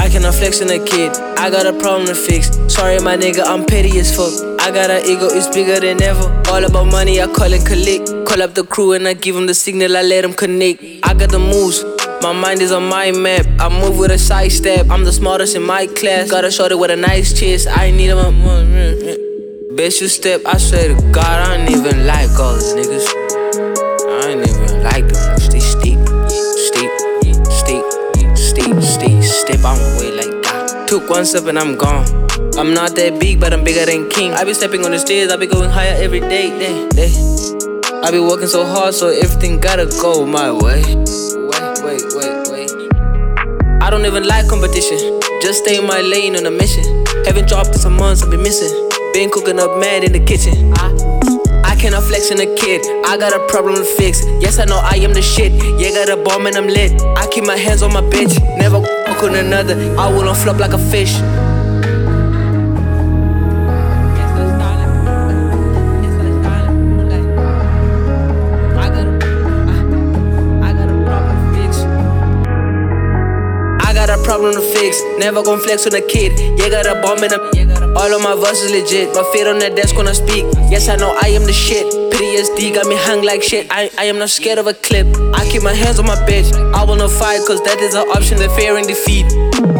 cannot flex on a kid. I got a problem to fix. Sorry, my nigga, I'm petty as fuck. I got an ego, it's bigger than ever. All about money, I call and collect. Call up the crew and I give them the signal, I let them connect. I got the moves, my mind is on my map. I move with a side step, I'm the smartest in my class. Got a shorty with a nice chest, I need a bitch, you step, I swear to God, I don't even like all these niggas. I ain't even like them, they steep, step on my way like that. Took one step and I'm gone. I'm not that big, but I'm bigger than king. I be stepping on the stairs, I be going higher every day. I be working so hard, so everything gotta go my way. Wait. I don't even like competition. Just stay in my lane on a mission. Haven't dropped in some months, I've been missing. Been cooking up mad in the kitchen. I cannot flex on a kid. I got a problem to fix. Yes, I know I am the shit. Yeah, got a bomb and I'm lit. I keep my hands on my bitch. Never fuck on another. I will on flop like a fish. Problem to fix, never gon' flex on a kid. Yeah, got a bomb in a. All of my verses legit. My feet on the desk when I speak. Yes, I know I am the shit. PTSD got me hung like shit. I am not scared of a clip. I keep my hands on my bitch. I will not fight, cause that is an option, the fear and defeat.